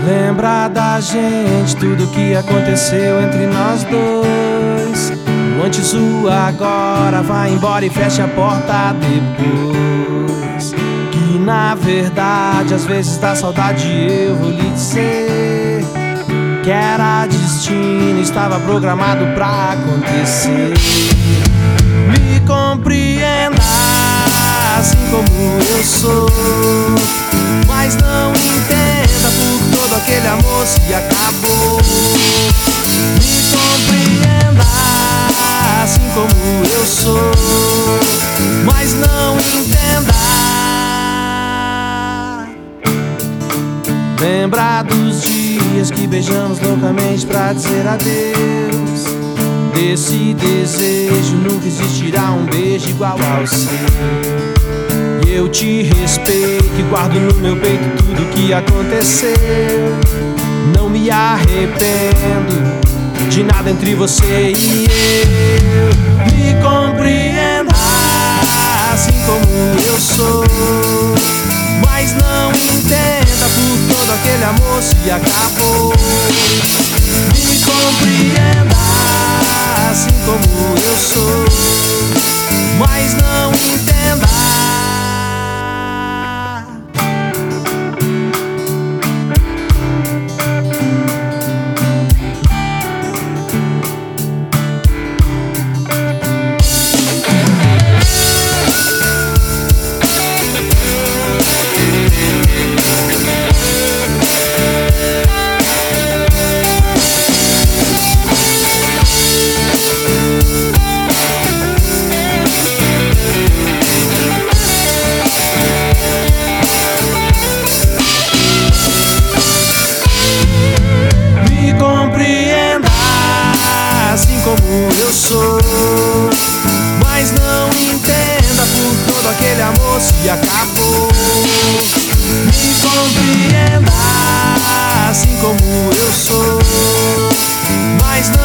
Lembra da gente, tudo que aconteceu entre nós dois. O antes, o agora, vai embora e fecha a porta depois. Que na verdade, às vezes dá saudade, eu vou lhe dizer que era destino, estava programado pra acontecer. Me compreenda assim como eu sou, mas não entenda por todo aquele amor se acabou. Me compreenda assim como eu sou, mas não entenda. Lembra dos dias que beijamos loucamente pra dizer adeus. Desse desejo nunca existirá um beijo igual ao seu. E eu te respeito e guardo no meu peito tudo que aconteceu. Não me arrependo de nada entre você e eu. Me compreenda assim como eu sou, mas não entenda por todo aquele amor se acabou. Me compreenda assim como eu sou, mas não entenda. Como eu sou, mas não entenda por todo aquele amor se acabou. Me compreenda assim como eu sou, mas não